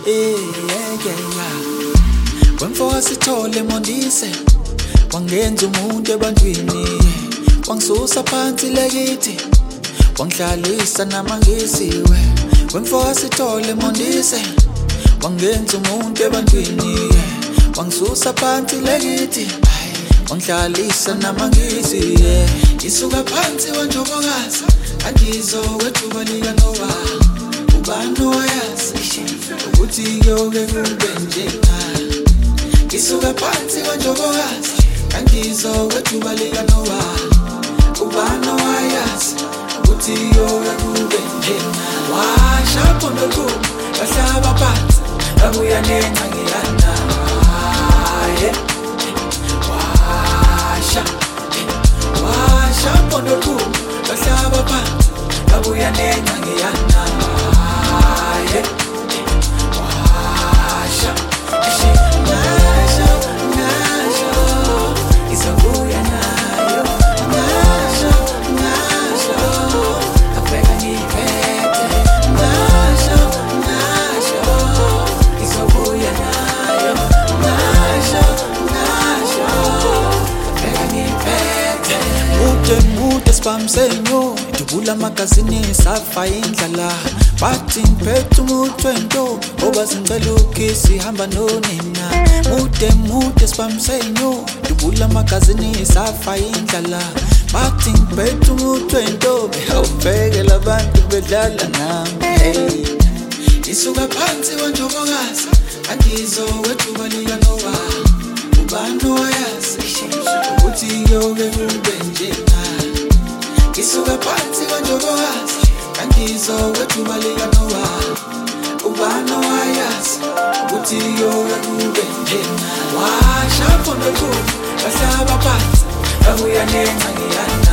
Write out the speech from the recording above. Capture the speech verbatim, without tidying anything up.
Eh yeah yeah yeah. Wemfoka sithole mondise, wangenza umuntu ebantwini, wangisusa phansi lekithi, wangihlalisa namangisiwe. Wemfoka sithole mondise, wangenza umuntu ebantwini, wangisusa phansi lekithi, wangihlalisa namangisiwe. Isuka phansi wanjobokazi, angizokwethuba lika noba, ubani oyazi ukuthi yoke kube njenga. Isuka phansi wanjobokazi, angizokwethuba lika noba, ubani oyazi ukuthi yoke kube njenga. Washa phondo kubo bahlaba phansi, babuya nengcangiyana. Washa washa phondo kubo bahlaba phansi, babuya nengcangiyana. Washa ngasho ngasho izobuya nayo, ngasho ngasho abheka ngiphethe, ngasho ngasho izobuya nayo, ngasho ngasho abheka ngiphethe. Mude mude sibamsenyo, dubula magazini safa indlala, bathi ngiphethe umutwento, ngoba singicela ukisi hamba nonina. Mude mude sibamsenyo, dubula magazini safa indlala, bathi ngiphethe umutwento, awubheke labantu bedlala nami. Hey, isuka phansi wanjobokazi, angizokwethuba lika noba, ubani oyazi ukuthi yoke kube njenga. Isuka phansi wanjobokazi, angizokwethuba lika noba, ubani oyazi ukuthi yoke kube njenga. Washa phondo kubo bahlaba phansi, babuya nengcangiyana.